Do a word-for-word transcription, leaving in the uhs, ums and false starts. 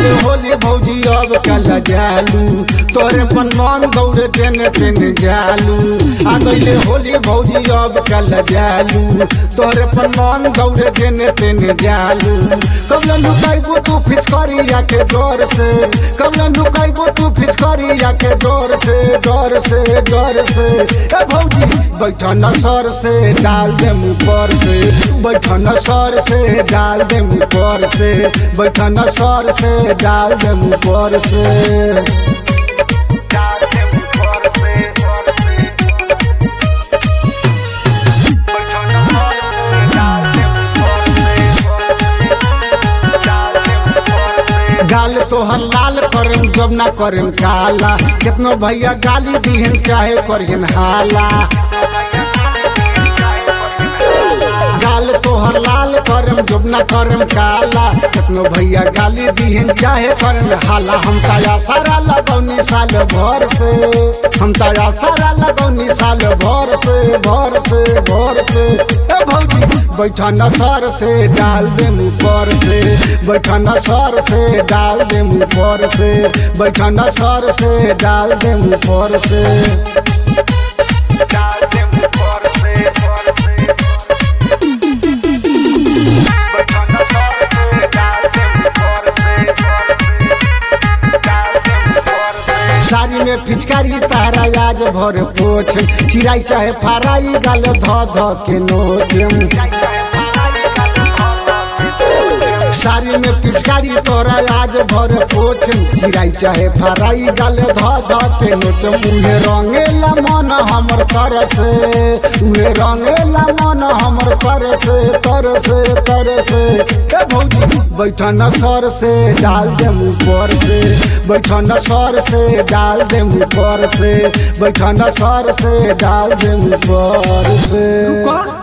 गईले होली भौजी अब कल जालू तोरे पन मन दौड़े तेने तेने जालू आ गईले होली भौजी अब कल जालू तोरे पन मन दौड़े तेने तेने जालू कबला लुकाइबो तू फिचकारिया के जोर से कबला लुकाइबो तू फिचकारिया के जोर से जोर से जोर से ए भौजी बैठा न सर से डाल दे मुँह पर से बैठा न सर से डाल दे मुँह पर से बैठा न सर से डाल दे मुँह पर से गाल तोहर लाल करम जब ना करम काला कितनो भैया गाली दीहन चाहे करहन हाला गाल तोहर लाल करम जब ना करम काला कितनो भैया गाली दीहन चाहे करम हाला हम ताया सारा लगौनी साल भर से हम ताया सारा लगौनी साल भर से भर से भर से ए भौजी बैठा न सर से डाल दे मुँह पर से बैठा न सर से डाल दे मुँह पर से बैठा न सर से डाल दे मुँह पर से डाल दे मुँह पर से साड़ी में फिचकारी तारा आज भर पोछ चिराई चाहे फराई गाल ध ध के नोच साड़ी में पिचकारी तोरा आज भर पोछ चिराई चाहे फराई गाल ध ध के नोच उहे रंगेला मन हमर कर से उहे रंगेला मन हमर कर से तर से तर से ए भौजी बैठा न सर से डाल दे मुँह पर से बैठा न सर से डाल दे मुँह पर से बैठा न सर से डाल दे मुँह पर से।